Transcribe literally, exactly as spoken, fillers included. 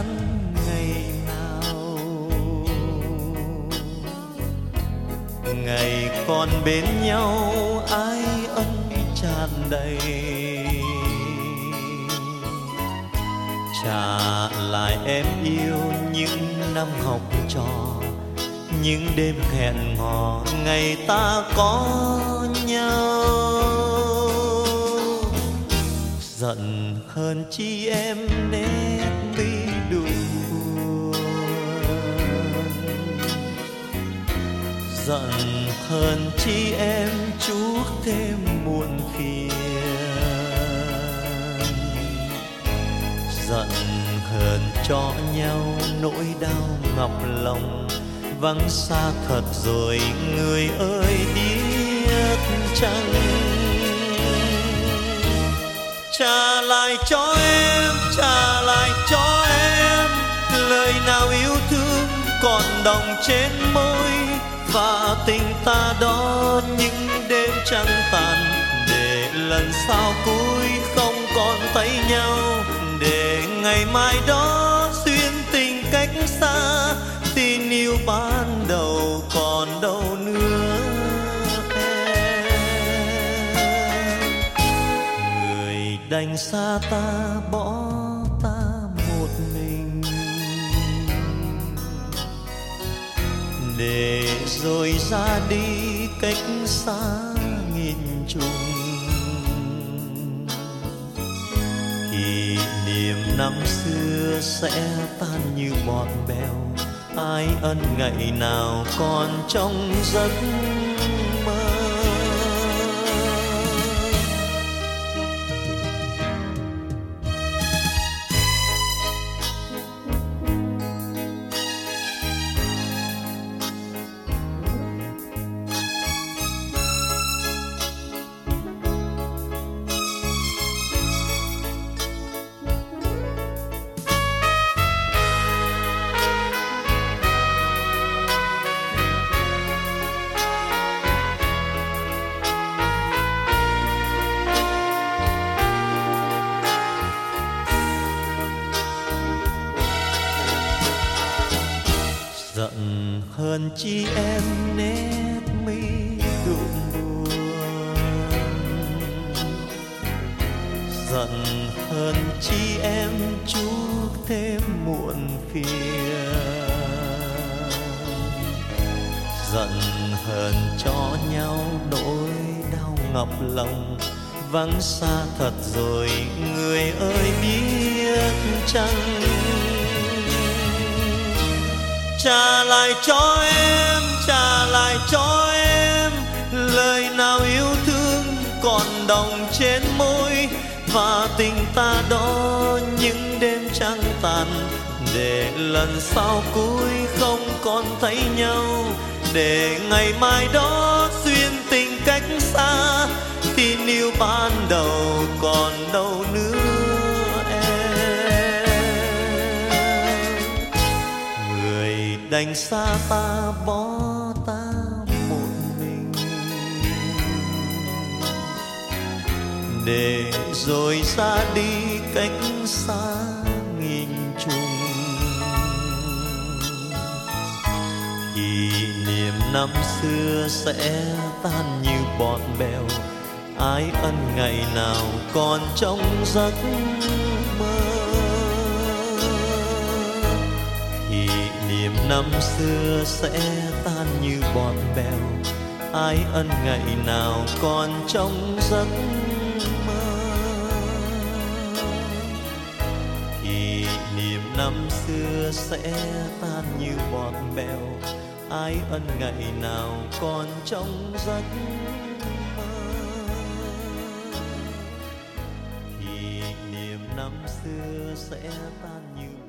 ân ngày nào, ngày còn bên nhau ái ân tràn đầy. Trả lại em yêu những năm học trò, những đêm hẹn hò ngày ta có nhau. Giận hơn chi em nét mi buồn, giận hơn chi em chuốc thêm muộn phiền. Giận hờn cho nhau nỗi đau ngọc lòng, vắng xa thật rồi người ơi biết chăng. Trả lại cho em, trả lại cho em lời nào yêu thương còn đọng trên môi, và tình ta đó những đêm trăng tàn, để lần sau cuối không còn thấy nhau, để ngày mai đó duyên tình cách xa, tình yêu ban đầu còn đâu nữa em. Người đành xa ta bỏ ta một mình, để rồi ra đi cách xa nghìn trùng. Kỷ niệm năm xưa sẽ tan như bọt bèo, ai ân ngày nào còn trong giấc mơ. Giận hơn chi em nét mi đượm buồn, giận hơn chi em chuốc thêm muộn phiền. Giận hờn cho nhau nỗi đau ngọc lòng, vắng xa thật rồi người ơi biết chăng. Trả lại cho em, trả lại cho em lời nào yêu thương còn đọng trên môi, và tình ta đó những đêm trăng tàn, để lần sau cuối không còn thấy nhau, để ngày mai đó duyên tình cách xa, tình yêu ban đầu còn đâu nữa. Đành xa ta bỏ ta một mình, để rồi ra đi cách xa nghìn trùng. Kỷ niệm năm xưa sẽ tan như bọt bèo, ái ân ngày nào còn trong giấc mơ. Niềm năm xưa sẽ tan như bọt bèo, ái ân ngày nào còn trong giấc mơ. Kỷ niệm năm xưa sẽ tan như bọt bèo, ái ân ngày nào còn trong giấc mơ. Kỷ niệm năm xưa sẽ tan như